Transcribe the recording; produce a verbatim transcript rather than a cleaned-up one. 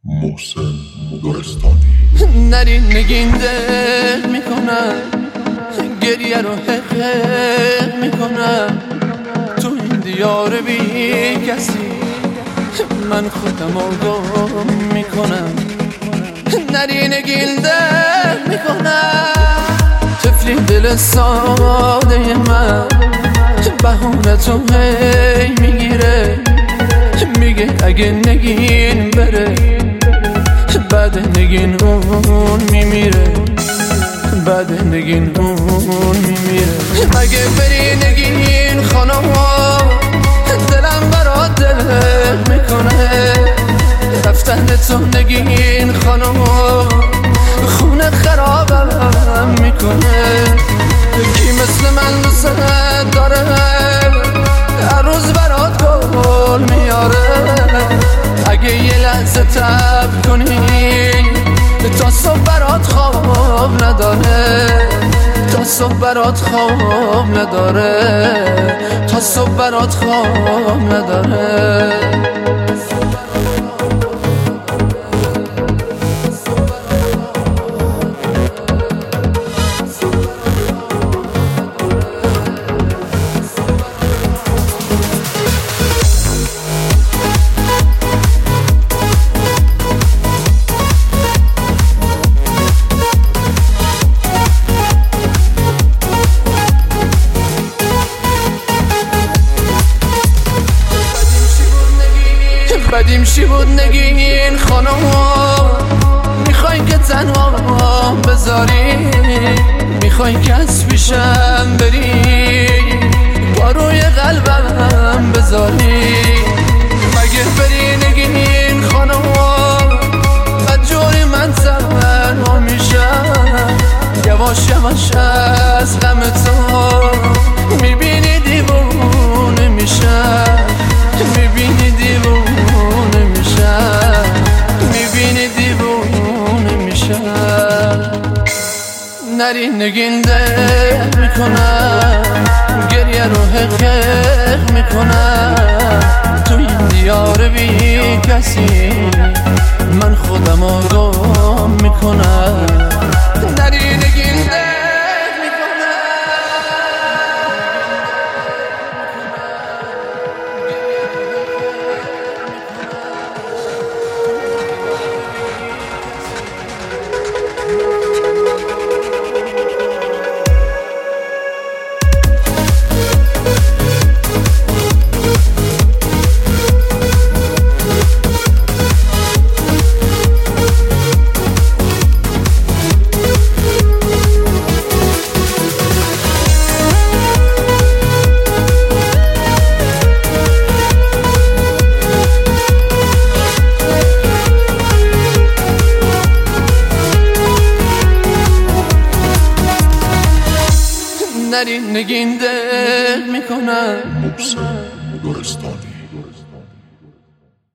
محسن گلستانی. نرین نگین دل میکنم، گریه رو حق میکنم، تو این دیار بی کسی من خودم رو گم میکنم. نرین نگین دل میکنم، طفلی دل ساده من بهونه تو هی میگیره، میگه اگه نگین بره بعد نگین اون میمیره، بعد نگین اون میمیره. اگه بری نگین خانم دلم برات دل میکنه، رفتن تو نگین خانم خونه خرابم میکنه. کی مثل من دوست داره هر روز برات گل میاره، اگه یه لحظه تب کنی تا صبح برات خواب نداره، تا صبح برات خواب نداره، تا صبح برات خواب نداره. بدیم چی بود نگین خانم، میخواین که تنها بذاری، میخواین که از پیشم بری با روی قلبم بذاری. مگه بری نگین خانم بد جوری من تنها میشم، یواش یواش از غم تو میبینی دیوونه میشم، میبینی دیوونه میشم، میبینی دیوونه میشم. نرین نگین دل میکنم، گریه رو حق میکنم، تو این دیار بی کسی من خودم رو گم میکنم. نرین نگین دل نرین نگین دل میکنم. محسن گلستانی.